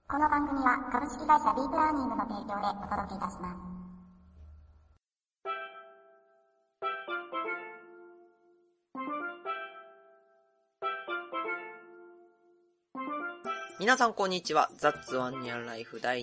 この番組は株式会社ディープラーニングの提供でお届けいたします。 皆さんこんにちは。That's One Year Life 第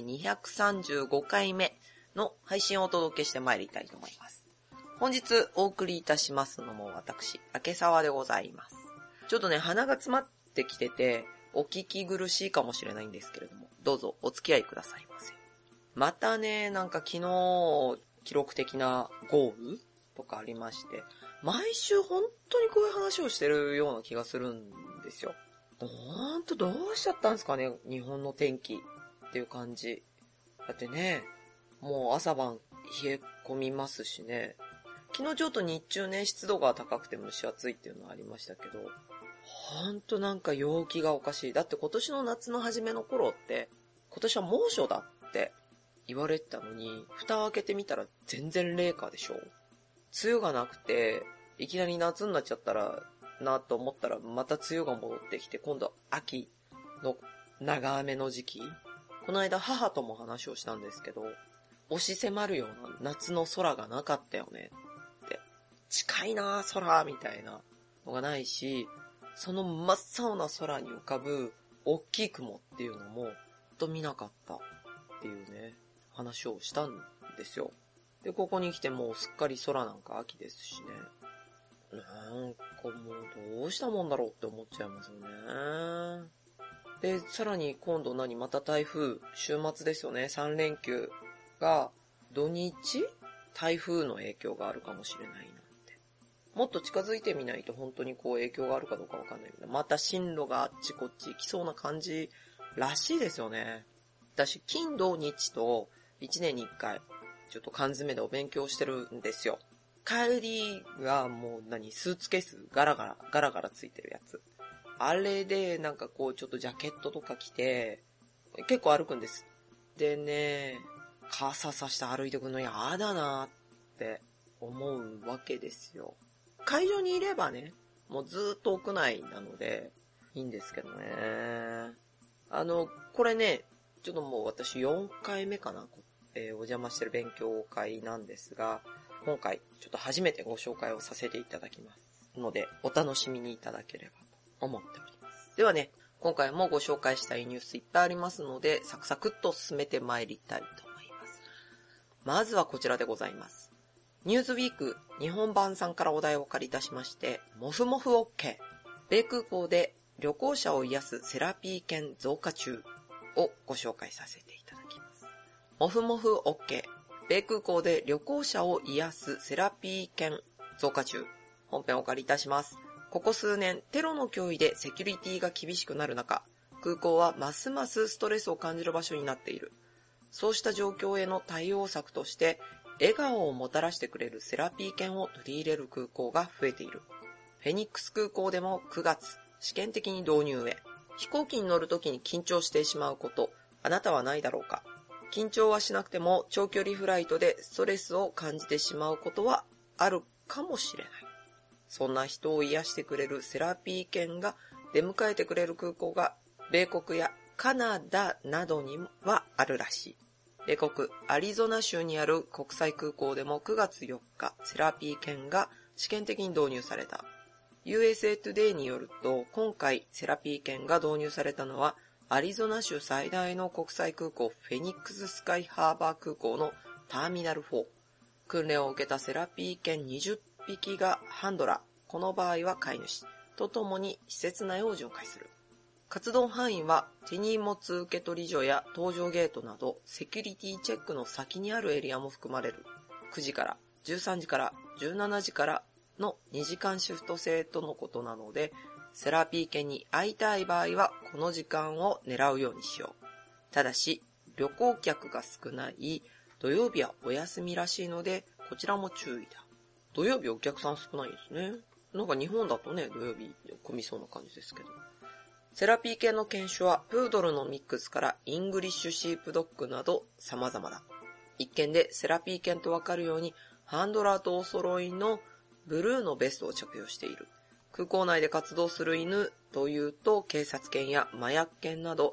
235回目の配信をお届けしてまいりたいと思います。本日お送りいたしますのも私、明沢でございます。ちょっとね、鼻が詰まってきてて、お聞き苦しいかもしれないんですけれども、どうぞお付き合いくださいませ。またね、なんか昨日、記録的な豪雨とかありまして、毎週本当にこういう話をしてるような気がするんですよ。ほんとどうしちゃったんですかね、日本の天気っていう感じ。だってね、もう朝晩冷え込みますしね。昨日ちょっと日中ね、湿度が高くて蒸し暑いっていうのはありましたけど、ほんとなんか陽気がおかしい。だって今年の夏の初めの頃って、今年は猛暑だって言われてたのに、蓋を開けてみたら全然冷夏でしょ。梅雨がなくて、いきなり夏になっちゃったらなと思ったら、また梅雨が戻ってきて、今度秋の長雨の時期。この間母とも話をしたんですけど、押し迫るような夏の空がなかったよねって。近いなぁ空みたいなのがないし、その真っ青な空に浮かぶ大きい雲っていうのも、ほんと見なかったっていうね、話をしたんですよ。で、ここに来てもうすっかり空なんか秋ですしね。なんかもうどうしたもんだろうって思っちゃいますよね。で、さらに今度また台風、週末ですよね。3連休が土日台風の影響があるかもしれないなんて。もっと近づいてみないと本当にこう影響があるかどうかわかんないけど、また進路があっちこっち行きそうな感じらしいですよね。私、金土日と1年に1回、ちょっと缶詰でお勉強してるんですよ。帰りがもうスーツケースガラガラついてるやつ。あれでなんかこうちょっとジャケットとか着て、結構歩くんです。でね、傘さして歩いてくるのやだなって思うわけですよ。会場にいればね、もうずーっと屋内なのでいいんですけどね。これね、ちょっともう私4回目かな、お邪魔してる勉強会なんですが、今回ちょっと初めてご紹介をさせていただきますので、お楽しみにいただければと思っております。ではね、今回もご紹介したいニュースいっぱいありますので、サクサクっと進めてまいりたいと思います。まずはこちらでございます。ニューズウィーク日本版さんからお題をお借りいたしまして、もふもふ OK。米空港で旅行者を癒すセラピー券増加中をご紹介させていただきます。もふもふ OK。米空港で旅行者を癒すセラピー券増加中。本編をお借りいたします。ここ数年、テロの脅威でセキュリティが厳しくなる中、空港はますますストレスを感じる場所になっている。そうした状況への対応策として、笑顔をもたらしてくれるセラピー券を取り入れる空港が増えている。フェニックス空港でも9月、試験的に導入へ。飛行機に乗るときに緊張してしまうこと、あなたはないだろうか。緊張はしなくても長距離フライトでストレスを感じてしまうことはあるかもしれない。そんな人を癒してくれるセラピー券が出迎えてくれる空港が米国やカナダなどにはあるらしい。米国アリゾナ州にある国際空港でも9月4日セラピー券が試験的に導入された。USA Today によると今回セラピー券が導入されたのはアリゾナ州最大の国際空港フェニックススカイハーバー空港のターミナル4。訓練を受けたセラピー犬20匹がハンドラー、この場合は飼い主、とともに施設内を巡回する。活動範囲は手荷物受取所や搭乗ゲートなどセキュリティチェックの先にあるエリアも含まれる。9時から13時から17時からの2時間シフト制とのことなので、セラピー犬に会いたい場合はこの時間を狙うようにしよう。ただし、旅行客が少ない土曜日はお休みらしいので、こちらも注意だ。土曜日お客さん少ないんですね。なんか日本だとね、土曜日混みそうな感じですけど。セラピー犬の犬種はプードルのミックスからイングリッシュシープドッグなど様々だ。一見でセラピー犬とわかるように、ハンドラーとお揃いのブルーのベストを着用している。空港内で活動する犬というと警察犬や麻薬犬など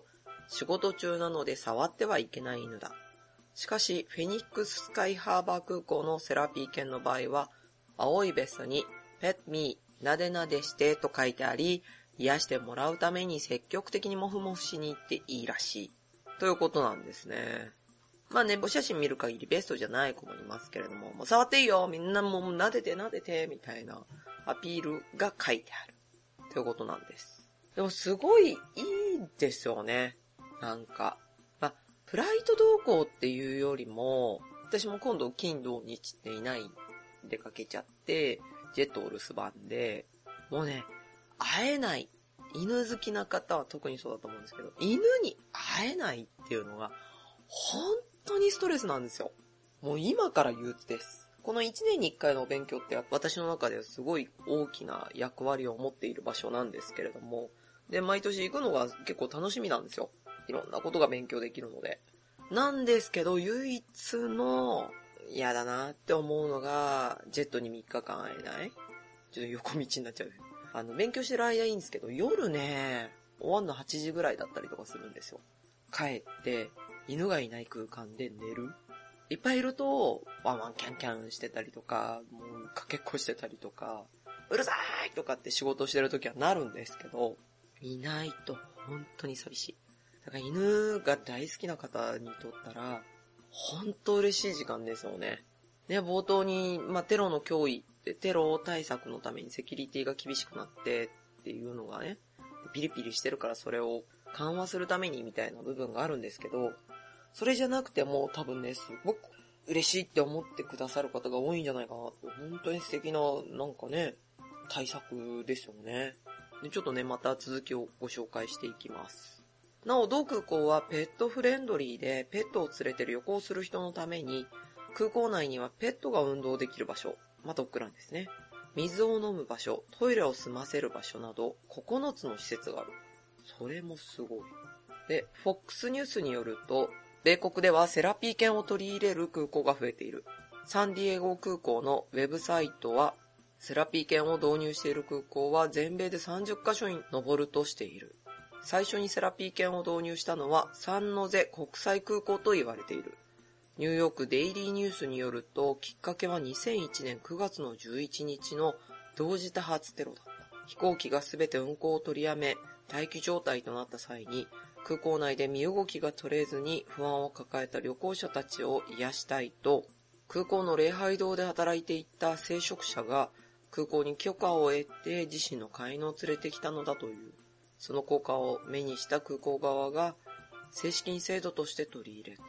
仕事中なので触ってはいけない犬だ。しかし、フェニックススカイハーバー空港のセラピー犬の場合は、青いベストに Pet me なでなでしてと書いてあり、癒してもらうために積極的にモフモフしに行っていいらしい。ということなんですね。まあね、お写真見る限りベストじゃない子もいますけれども、もう触っていいよ、みんなもう撫でて撫でて、みたいなアピールが書いてある。ということなんです。でもすごいいいですよね。なんか。まあ、フライト同行っていうよりも、私も今度金土日っていない出かけちゃって、ジェットお留守番で、もうね、会えない。犬好きな方は特にそうだと思うんですけど、犬に会えないっていうのが、本当にストレスなんですよ。もう今から憂鬱です。この1年に1回のお勉強って私の中ではすごい大きな役割を持っている場所なんですけれども、で、毎年行くのが結構楽しみなんですよ。いろんなことが勉強できるので。なんですけど、唯一の嫌だなって思うのが、ジェットに3日間会えない？ちょっと横道になっちゃう。勉強してる間いいんですけど、夜ね、終わんの8時ぐらいだったりとかするんですよ。帰って、犬がいない空間で寝る。いっぱいいると、ワンワンキャンキャンしてたりとか、もうかけっこしてたりとか、うるさーいとかって仕事してるときはなるんですけど、いないと本当に寂しい。だから犬が大好きな方にとったら、本当嬉しい時間ですよね。ね、冒頭に、テロの脅威って、テロ対策のためにセキュリティが厳しくなってっていうのがね、ピリピリしてるからそれを緩和するためにみたいな部分があるんですけど、それじゃなくても多分ね、すごく嬉しいって思ってくださる方が多いんじゃないかなと。本当に素敵な、なんかね、対策ですよね。で、ちょっとね、また続きをご紹介していきます。なお、同空港はペットフレンドリーで、ペットを連れて旅行する人のために、空港内にはペットが運動できる場所、ドッグランですね。水を飲む場所、トイレを済ませる場所など、9つの施設がある。それもすごい。で、FOX ニュースによると、米国ではセラピー犬を取り入れる空港が増えている。サンディエゴ空港のウェブサイトは、セラピー犬を導入している空港は全米で30カ所に上るとしている。最初にセラピー犬を導入したのはサンノゼ国際空港と言われている。ニューヨークデイリーニュースによると、きっかけは2001年9月の11日の同時多発テロだった。飛行機がすべて運航を取りやめ、待機状態となった際に、空港内で身動きが取れずに不安を抱えた旅行者たちを癒したいと、空港の礼拝堂で働いていた聖職者が空港に許可を得て自身の飼い犬を連れてきたのだという。その効果を目にした空港側が正式に制度として取り入れた。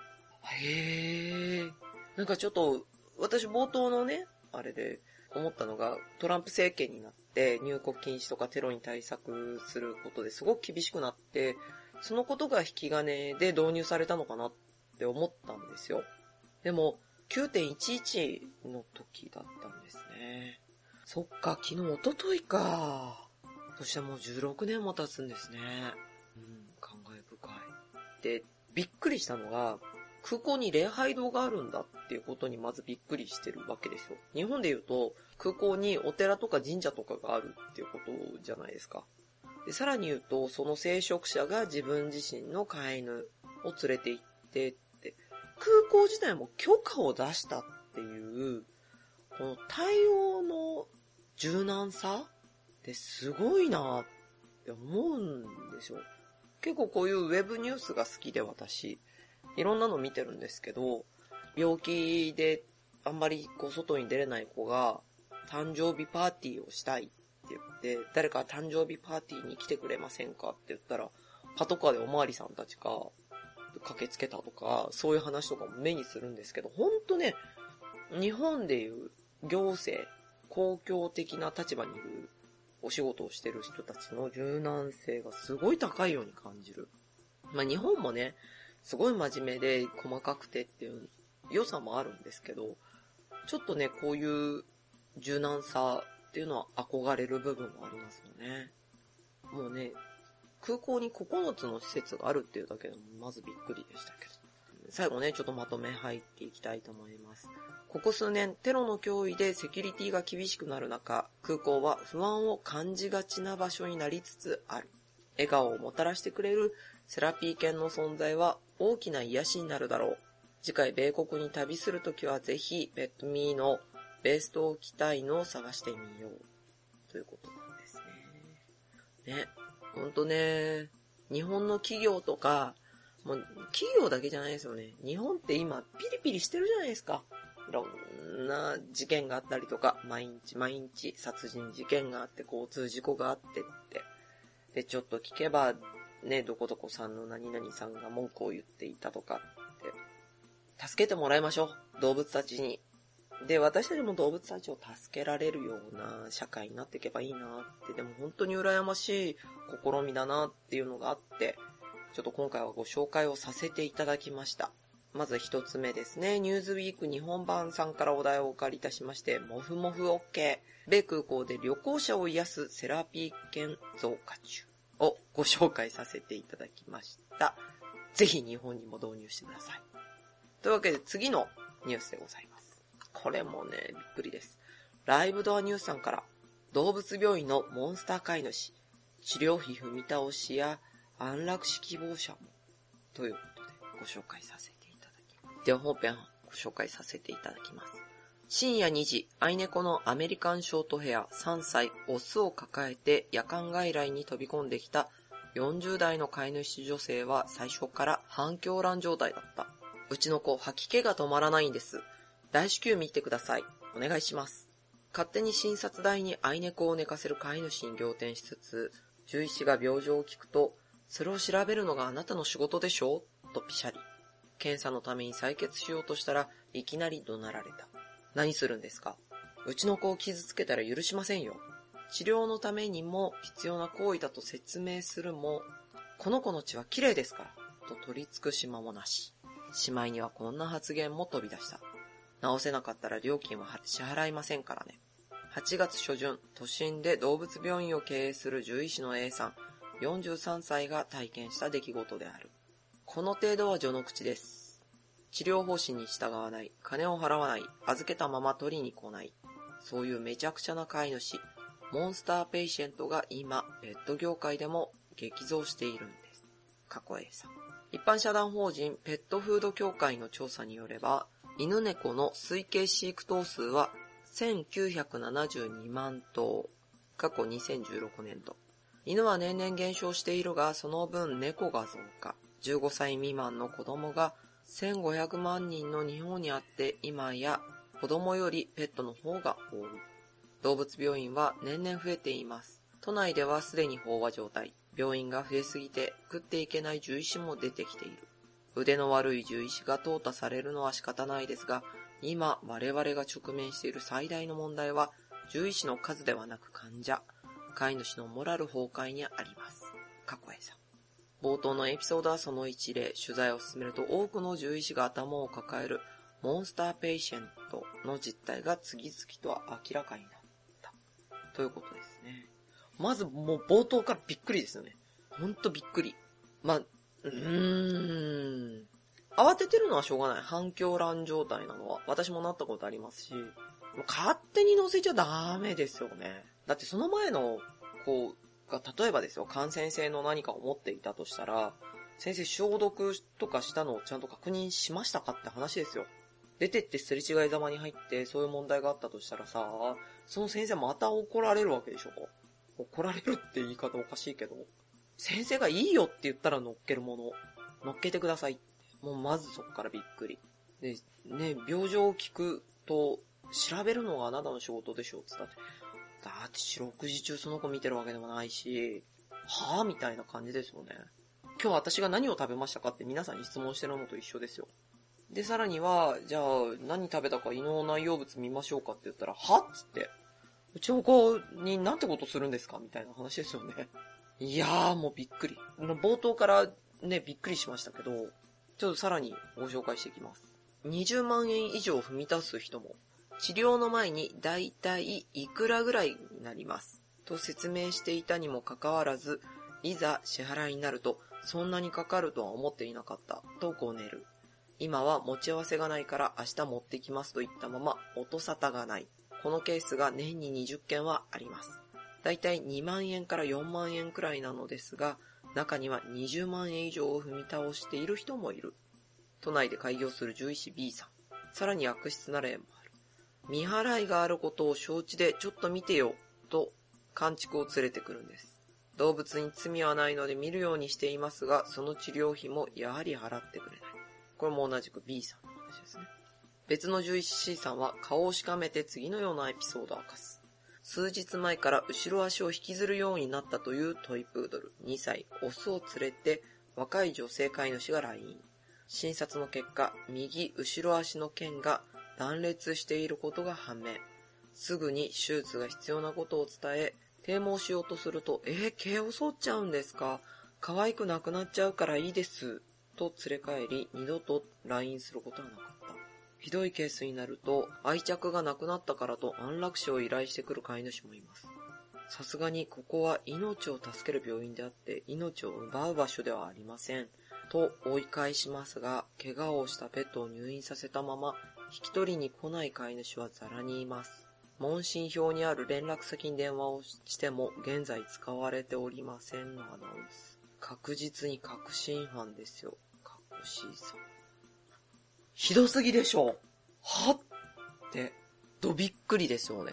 へー。なんかちょっと私冒頭のね、あれで思ったのが、トランプ政権になって入国禁止とかテロに対策することですごく厳しくなって、そのことが引き金で導入されたのかなって思ったんですよ。でも 9.11 の時だったんですね。そっか、昨日一昨日か。そしてもう16年も経つんですね。感慨深い。で、びっくりしたのが、空港に礼拝堂があるんだっていうことにまずびっくりしてるわけですよ。日本で言うと、空港にお寺とか神社とかがあるっていうことじゃないですか。で、さらに言うと、その聖職者が自分自身の飼い犬を連れて行ってって、空港自体も許可を出したっていう、この対応の柔軟さってすごいなって思うんですよ。結構こういうウェブニュースが好きで私、いろんなの見てるんですけど、病気であんまり外に出れない子が誕生日パーティーをしたいって言って、誰か誕生日パーティーに来てくれませんかって言ったら、パトカーでおまわりさんたちが駆けつけたとか、そういう話とかも目にするんですけど、ほんとね、日本でいう行政、公共的な立場にいるお仕事をしてる人たちの柔軟性がすごい高いように感じる。日本もね、すごい真面目で細かくてっていう良さもあるんですけど、ちょっとね、こういう柔軟さっていうのは憧れる部分もありますよね。もうね、空港に9つの施設があるっていうだけでもまずびっくりでしたけど。最後ね、ちょっとまとめ入っていきたいと思います。ここ数年、テロの脅威でセキュリティが厳しくなる中、空港は不安を感じがちな場所になりつつある。笑顔をもたらしてくれるセラピー犬の存在は大きな癒しになるだろう。次回米国に旅するときはぜひペットミーのベースと置きたいのを探してみよう。ということなんですね。ね、ほんとね、日本の企業とか、もう企業だけじゃないですよね。日本って今ピリピリしてるじゃないですか。いろんな事件があったりとか、毎日殺人事件があって、交通事故があってって。で、ちょっと聞けば、ね、どこどこさんの何々さんが文句を言っていたとかって、助けてもらいましょう。動物たちに。で、私たちも動物たちを助けられるような社会になっていけばいいなって、でも本当に羨ましい試みだなっていうのがあって、ちょっと今回はご紹介をさせていただきました。まず一つ目ですね。ニューズウィーク日本版さんからお題をお借りいたしまして、もふもふ OK。米空港で旅行者を癒すセラピー犬増加中をご紹介させていただきました。ぜひ日本にも導入してください。というわけで次のニュースでございます。これもね、びっくりです。ライブドアニュースさんから、動物病院のモンスター飼い主、治療費踏み倒しや安楽死希望者も、ということでご紹介させていただきます。では本編ご紹介させていただきます。深夜2時、愛猫のアメリカンショートヘア3歳オスを抱えて夜間外来に飛び込んできた40代の飼い主女性は最初から反響乱状態だった。うちの子吐き気が止まらないんです。大至急見てください。お願いします。勝手に診察台に愛猫を寝かせる飼い主に仰天しつつ、獣医師が病状を聞くと、それを調べるのがあなたの仕事でしょとピシャリ。検査のために採血しようとしたらいきなり怒鳴られた。何するんですか？うちの子を傷つけたら許しませんよ。治療のためにも必要な行為だと説明するも、この子の血は綺麗ですから、と取り付く島もなし。しまいにはこんな発言も飛び出した。治せなかったら料金は支払いませんからね。8月初旬、都心で動物病院を経営する獣医師の A さん、43歳が体験した出来事である。この程度は序の口です。治療方針に従わない、金を払わない、預けたまま取りに来ない。そういうめちゃくちゃな飼い主、モンスターペイシェントが今、ペット業界でも激増しているんです。過去 A さん。一般社団法人ペットフード協会の調査によれば、犬猫の推計飼育頭数は1972万頭。過去2016年度。犬は年々減少しているが、その分猫が増加。15歳未満の子供が1500万人の日本にあって、今や子供よりペットの方が多い。動物病院は年々増えています。都内ではすでに飽和状態。病院が増えすぎて食っていけない獣医師も出てきている。腕の悪い獣医師が淘汰されるのは仕方ないですが、今我々が直面している最大の問題は、獣医師の数ではなく患者、飼い主のモラル崩壊にあります。過去 A さん。冒頭のエピソードはその一例。取材を進めると多くの獣医師が頭を抱えるモンスターペイシェントの実態が次々と明らかになった。ということですね。まずもう冒頭からびっくりですよね。ほんとびっくり。慌ててるのはしょうがない。反響乱状態なのは。私もなったことありますし、勝手に乗せちゃダメですよね。だってその前の子が、例えばですよ、感染性の何かを持っていたとしたら、先生消毒とかしたのをちゃんと確認しましたかって話ですよ。出てってすれ違いざまに入ってそういう問題があったとしたらさ、その先生また怒られるわけでしょ。怒られるって言い方おかしいけど、先生がいいよって言ったら乗っけるもの、乗っけてくださいって。もうまずそこからびっくり。で、ね、病状を聞くと、調べるのがあなたの仕事でしょって言ったって。だって四六時中その子見てるわけでもないし、はぁみたいな感じですよね。今日私が何を食べましたかって皆さんに質問してるのと一緒ですよ。で、さらには、じゃあ何食べたか胃の内容物見ましょうかって言ったら、はっつって、うちの子になんてことするんですかみたいな話ですよね。いやーもうびっくり。冒頭からね、びっくりしましたけど、ちょっとさらにご紹介していきます。20万円以上踏み出す人も、治療の前にだいたいいくらぐらいになります。と説明していたにもかかわらず、いざ支払いになると、そんなにかかるとは思っていなかった。とごねる。今は持ち合わせがないから明日持ってきますと言ったまま音沙汰がない。このケースが年に20件はあります。だいたい2万円から4万円くらいなのですが、 中には20万円以上を踏み倒している人もいる。都内で開業する獣医師 B さん。さらに悪質な例もある。未払いがあることを承知でちょっと見てよ、と監畜を連れてくるんです。動物に罪はないので見るようにしていますが、その治療費もやはり払ってくれない。これも同じく B さんの話ですね。別の獣医師 C さんは顔をしかめて次のようなエピソードを明かす。数日前から後ろ足を引きずるようになったというトイプードル2歳オスを連れて若い女性飼い主が来院。診察の結果、右後ろ足の腱が断裂していることが判明。すぐに手術が必要なことを伝え、抵抗しようとすると、毛を剃っちゃうんですか？可愛くなくなっちゃうからいいです。と連れ帰り、二度と来院することはなかった。ひどいケースになると、愛着がなくなったからと安楽死を依頼してくる飼い主もいます。さすがにここは命を助ける病院であって、命を奪う場所ではありません。と追い返しますが、怪我をしたペットを入院させたまま、引き取りに来ない飼い主はザラにいます。問診票にある連絡先に電話をしても、現在使われておりませんのアナウンス。確実に確信犯ですよ。かっこ C さん。ひどすぎでしょ。はって、びっくりですよね。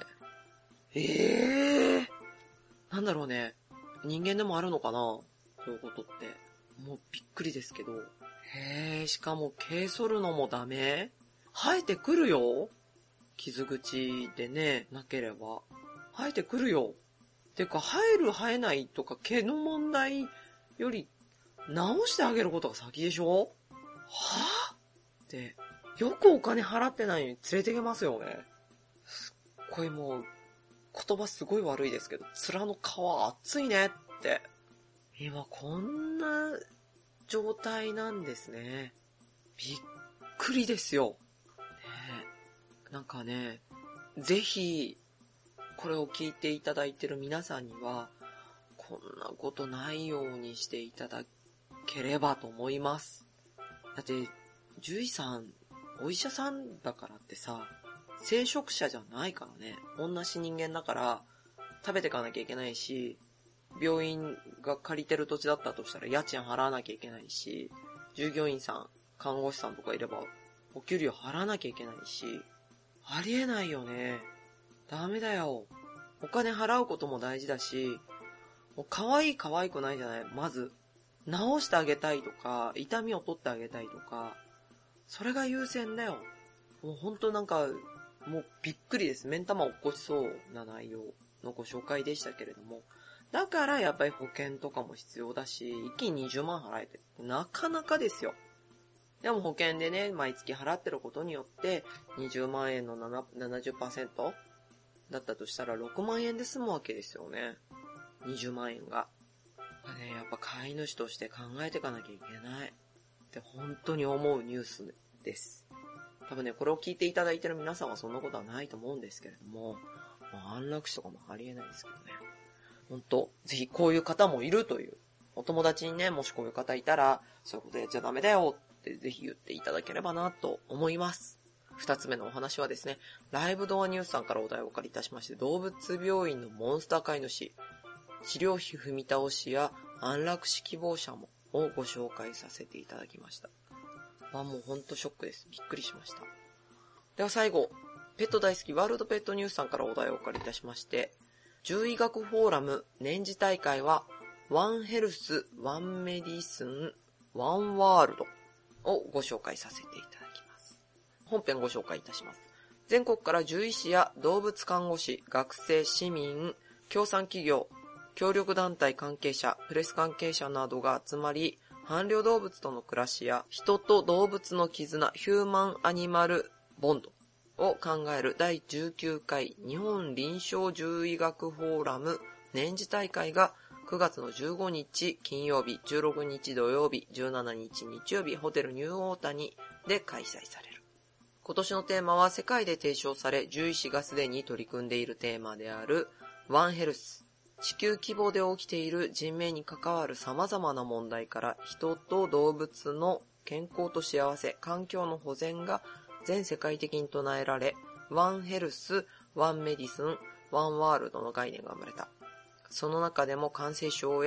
なんだろうね。人間でもあるのかな？そういうことって。もうびっくりですけど。しかも毛剃るのもダメ？生えてくるよ？傷口でね、なければ。生えてくるよ。てか、生える生えないとか毛の問題より、直してあげることが先でしょ？はぁ？って、よくお金払ってないのに連れてけますよね。すっごいもう、言葉すごい悪いですけど、面の皮熱いねって。今こんな状態なんですね。びっくりですよ。なんかね、ぜひ、これを聞いていただいている皆さんには、こんなことないようにしていただければと思います。だって、獣医さん、お医者さんだからってさ、聖職者じゃないからね。同じ人間だから、食べていかなきゃいけないし、病院が借りてる土地だったとしたら家賃払わなきゃいけないし、従業員さん、看護師さんとかいれば、お給料払わなきゃいけないし、ありえないよね。ダメだよ。お金払うことも大事だし、もう可愛い可愛くないじゃない。まず、治してあげたいとか、痛みを取ってあげたいとか、それが優先だよ。もうほんとなんか、もうびっくりです。目ん玉落っこちそうな内容のご紹介でしたけれども。だからやっぱり保険とかも必要だし、一気に20万払えて、なかなかですよ。でも保険でね、毎月払ってることによって、20万円の 70% だったとしたら6万円で済むわけですよね。20万円が。やっぱ飼い主として考えていかなきゃいけないって本当に思うニュースです。多分ね、これを聞いていただいてる皆さんはそんなことはないと思うんですけれども、安楽死とかもありえないですけどね。本当、ぜひこういう方もいるという。お友達にね、もしこういう方いたら、そういうことやっちゃダメだよってぜひ言っていただければなと思います。二つ目のお話はですね、ライブドアニュースさんからお題をお借りいたしまして、動物病院のモンスター飼い主、治療費踏み倒しや安楽死希望者もをご紹介させていただきました。もうほんとショックです。びっくりしました。では最後、ペット大好きワールドペットニュースさんからお題をお借りいたしまして、獣医学フォーラム年次大会は、ワンヘルス、ワンメディスン、ワンワールドをご紹介させていただきます。本編ご紹介いたします。全国から獣医師や動物看護師、学生、市民、協賛企業、協力団体関係者、プレス関係者などが集まり、伴侶動物との暮らしや人と動物の絆、ヒューマンアニマルボンドを考える第19回日本臨床獣医学フォーラム年次大会が9月の15日金曜日、16日土曜日、17日日曜日、ホテルニューオータニで開催される。今年のテーマは世界で提唱され、獣医師がすでに取り組んでいるテーマであるワンヘルス。地球規模で起きている人命に関わる様々な問題から人と動物の健康と幸せ、環境の保全が全世界的に唱えられ、ワンヘルス、ワンメディスン、ワンワールドの概念が生まれた。その中でも感染症や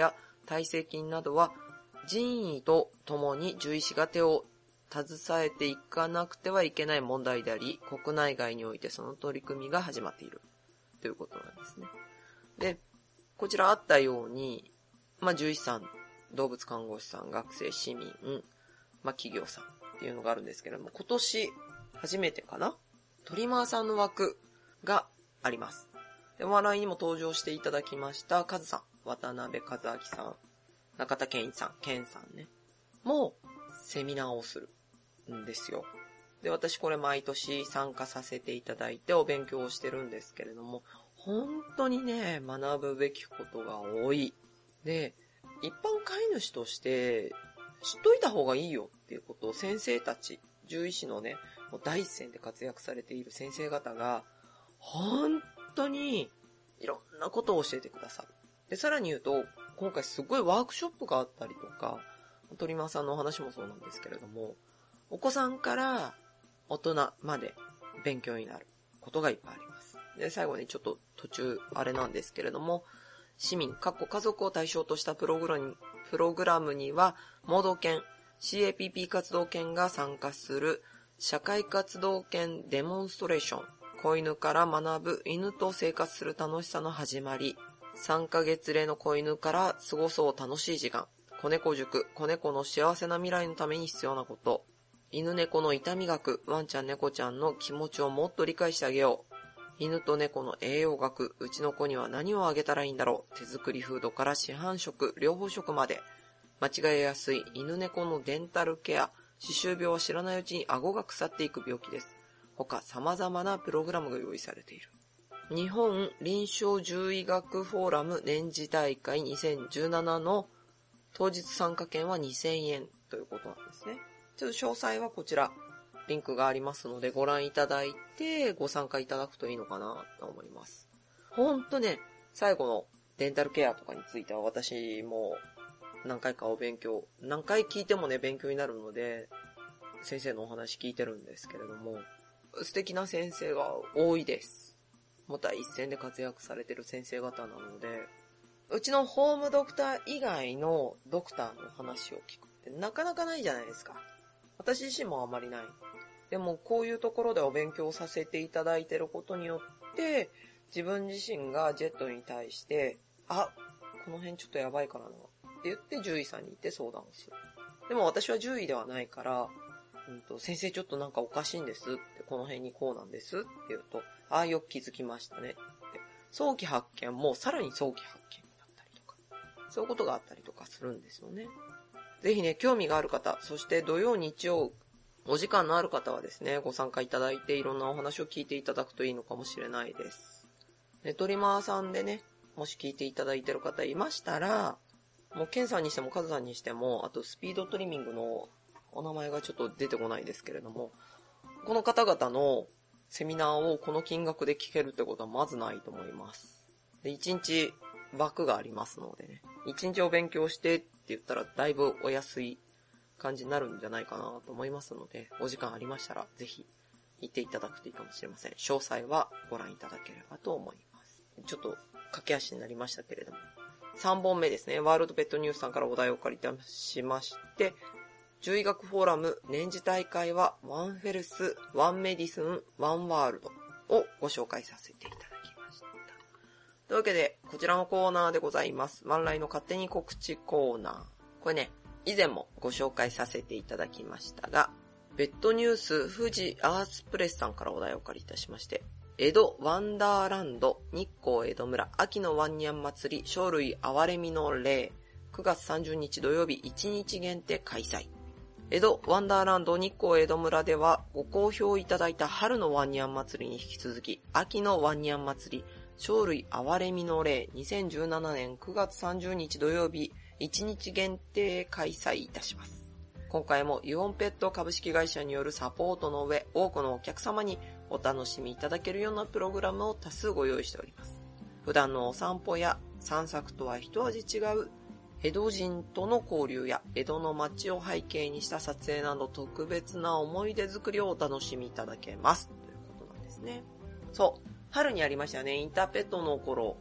大成金などは人為とともに獣医師が手を携えていかなくてはいけない問題であり、国内外においてその取り組みが始まっているということなんですね。で、こちらあったように、獣医師さん、動物看護師さん、学生、市民、企業さんっていうのがあるんですけれども、今年初めてかな、トリマーさんの枠があります。で、お笑いにも登場していただきましたカズさん、渡辺和明さん、中田健さん、健さんね、もうセミナーをするんですよ。で、私これ毎年参加させていただいてお勉強をしてるんですけれども、本当にね、学ぶべきことが多い。で、一般飼い主として知っといた方がいいよっていうことを先生たち、獣医師のね、もう第一線で活躍されている先生方が、本当にいろんなことを教えてくださる。で、さらに言うと、今回すごいワークショップがあったりとか、トリマーさんのお話もそうなんですけれども、お子さんから大人まで勉強になることがいっぱいあります。で、最後にちょっと途中あれなんですけれども、市民、家族を対象としたプログラムには、盲導犬、CAPP 活動犬が参加する社会活動犬デモンストレーション、子犬から学ぶ犬と生活する楽しさの始まり、3ヶ月例の子犬から過ごそう楽しい時間、子猫塾、子猫の幸せな未来のために必要なこと、犬猫の痛み学、ワンちゃん猫ちゃんの気持ちをもっと理解してあげよう。犬と猫の栄養学、うちの子には何をあげたらいいんだろう。手作りフードから市販食、療法食まで。間違えやすい犬猫のデンタルケア、歯周病は知らないうちに顎が腐っていく病気です。他様々なプログラムが用意されている。日本臨床獣医学フォーラム年次大会2017の当日参加券は2000円ということなんですね。ちょっと詳細はこちら、リンクがありますのでご覧いただいてご参加いただくといいのかなと思います。ほんとね、最後のデンタルケアとかについては私も何回か何回聞いてもね勉強になるので先生のお話聞いてるんですけれども、素敵な先生が多いです。もう第一線で活躍されてる先生方なので、うちのホームドクター以外のドクターの話を聞くってなかなかないじゃないですか。私自身もあまりない。でもこういうところでお勉強させていただいていることによって自分自身がジェットに対してこの辺ちょっとやばいからなって言って獣医さんに行って相談をする。でも私は獣医ではないから、先生ちょっとなんかおかしいんですって、この辺にこうなんですって言うと、よく気づきましたねって。早期発見もさらに早期発見だったりとか、そういうことがあったりとかするんですよね。ぜひね、興味がある方、そして土曜日曜お時間のある方はですね、ご参加いただいていろんなお話を聞いていただくといいのかもしれないです。トリマーさんでね、もし聞いていただいている方いましたら、もうケンさんにしてもカズさんにしても、あとスピードトリミングのお名前がちょっと出てこないですけれども、この方々のセミナーをこの金額で聞けるってことはまずないと思います。で、1日枠がありますのでね、1日お勉強してって言ったらだいぶお安い感じになるんじゃないかなと思いますので、お時間ありましたらぜひ行っていただくといいかもしれません。詳細はご覧いただければと思います。ちょっと駆け足になりましたけれども、3本目ですね。ワールドペットニュースさんからお題を借りたしまして、獣医学フォーラム年次大会はワンフェルス、ワンメディスン、ワンワールドをご紹介させていただきました。というわけで、こちらのコーナーでございます。ワンライの勝手に告知コーナー。これね、以前もご紹介させていただきましたが、ペットニュース富士アースプレスさんからお題を借りいたしまして、江戸ワンダーランド日光江戸村秋のワンニャン祭り生類憐れみの例9月30日土曜日1日限定開催。江戸ワンダーランド日光江戸村ではご好評いただいた春のワンニャン祭りに引き続き秋のワンニャン祭り生類憐れみの例2017年9月30日土曜日1日限定開催いたします。今回もイオンペット株式会社によるサポートの上、多くのお客様にお楽しみいただけるようなプログラムを多数ご用意しております。普段のお散歩や散策とは一味違う江戸人との交流や江戸の街を背景にした撮影など特別な思い出作りをお楽しみいただけます。ということなんですね。そう。春にありましたよね。インターペットの頃。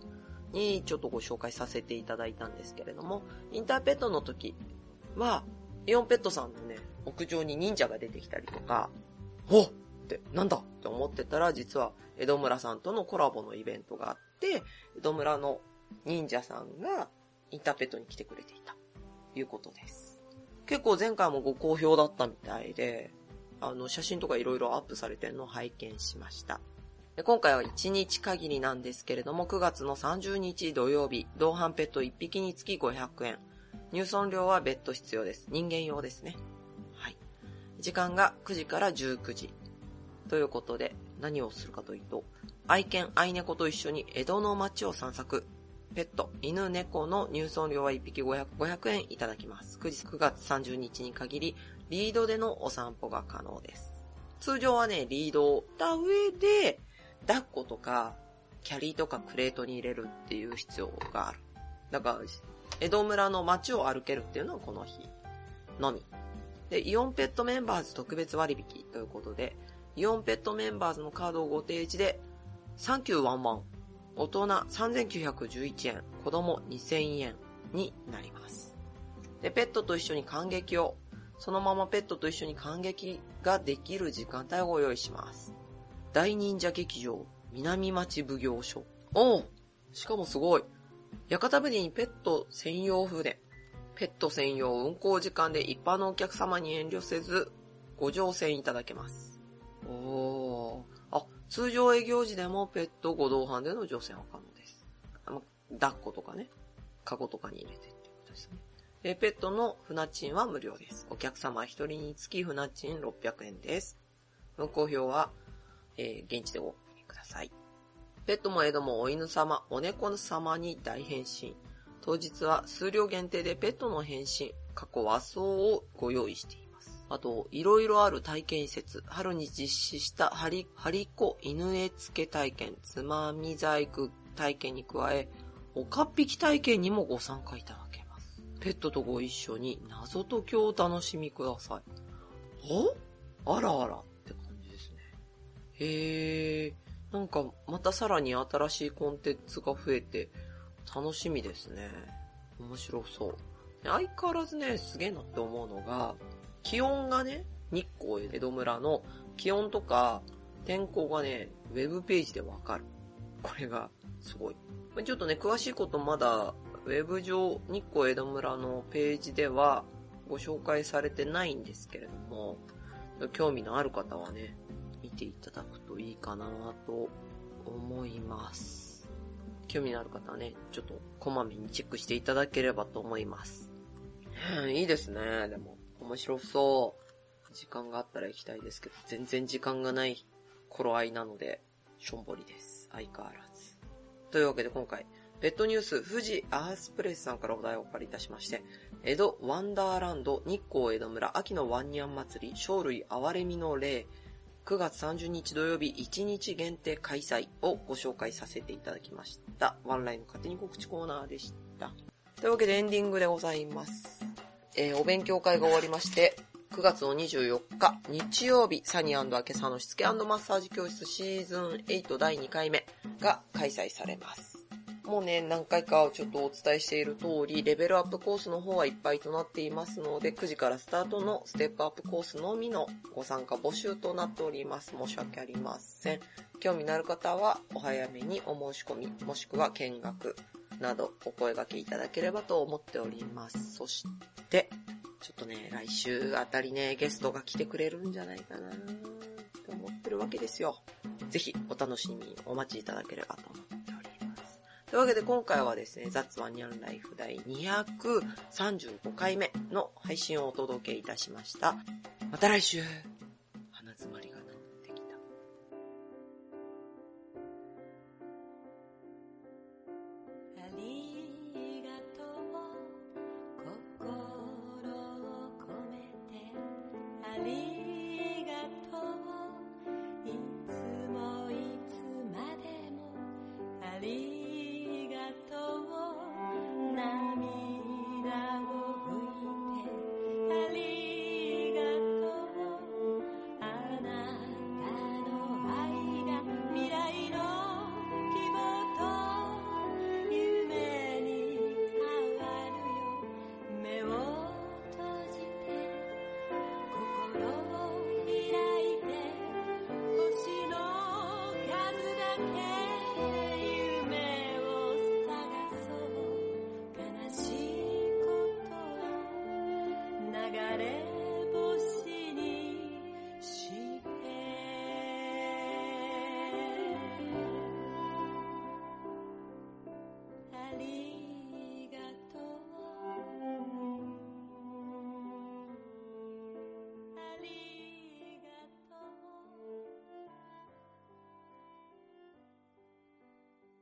にちょっとご紹介させていただいたんですけれども、インターペットの時は、イオンペットさんのね、屋上に忍者が出てきたりとか、おっってなんだって思ってたら、実は江戸村さんとのコラボのイベントがあって、江戸村の忍者さんがインターペットに来てくれていたということです。結構前回もご好評だったみたいで、写真とかいろいろアップされてるのを拝見しました。で今回は1日限りなんですけれども、9月の30日土曜日、同伴ペット1匹につき500円。入村料は別途必要です。人間用ですね。はい。時間が9時から19時。ということで、何をするかというと、愛犬、愛猫と一緒に江戸の街を散策。ペット、犬、猫の入村料は1匹500円いただきます。9月30日に限り、リードでのお散歩が可能です。通常はね、リードをした上で、抱っことか、キャリーとかクレートに入れるっていう必要がある。だから、江戸村の街を歩けるっていうのはこの日のみ。で、イオンペットメンバーズ特別割引ということで、イオンペットメンバーズのカードをご提示で、サンキューワンワン、大人3911円、子供2000円になります。で、ペットと一緒に観劇を、そのままペットと一緒に観劇ができる時間帯をご用意します。大忍者劇場、南町奉行所。おう、しかもすごい。屋形船にペット専用船。ペット専用運行時間で一般のお客様に遠慮せず、ご乗船いただけます。おー。通常営業時でもペットご同伴での乗船は可能です。抱っことかね、カゴとかに入れてってことですね。で、ペットの船賃は無料です。お客様一人につき船賃600円です。運行表は、現地でご確認ください。ペットも江戸もお犬様、お猫様に大変身。当日は数量限定でペットの変身、和装をご用意しています。あと、いろいろある体験施設、春に実施したハリコ犬絵付け体験、つまみ細工体験に加え、おかっぴき体験にもご参加いただけます。ペットとご一緒に謎解きをお楽しみください。あらあらって感じですね。へー。なんかまたさらに新しいコンテンツが増えて楽しみですね。面白そう。相変わらずね、すげえなって思うのが、気温がね、日光江戸村の気温とか天候がね、ウェブページでわかる。これがすごい。ちょっとね、詳しいことまだウェブ上日光江戸村のページではご紹介されてないんですけれども、興味のある方はね、見ていただくといいかなと思います。興味のある方はね、ちょっとこまめにチェックしていただければと思います。いいですね。でも面白そう。時間があったら行きたいですけど、全然時間がない頃合いなのでしょんぼりです。相変わらず。というわけで今回ペットニュース富士アースプレスさんからお題をお借りいたしまして、江戸ワンダーランド日光江戸村秋のワンニャン祭り生類憐れみの例9月30日土曜日1日限定開催をご紹介させていただきました。ワンラインの勝手に告知コーナーでした。というわけでエンディングでございます。お勉強会が終わりまして、9月の24日日曜日、サニー&アケサのしつけ&マッサージ教室シーズン8第2回目が開催されます。もうね、何回かちょっとお伝えしている通り、レベルアップコースの方はいっぱいとなっていますので、9時からスタートのステップアップコースのみのご参加募集となっております。申し訳ありません。興味のある方はお早めにお申し込み、もしくは見学などお声掛けいただければと思っております。そして、ちょっとね、来週あたりね、ゲストが来てくれるんじゃないかなと思ってるわけですよ。ぜひお楽しみにお待ちいただければと思っております。というわけで今回はですね、That's One Nyan Life第235回目の配信をお届けいたしました。また来週、鼻詰まりが治ってきた。 ありがとう、心を込めてあり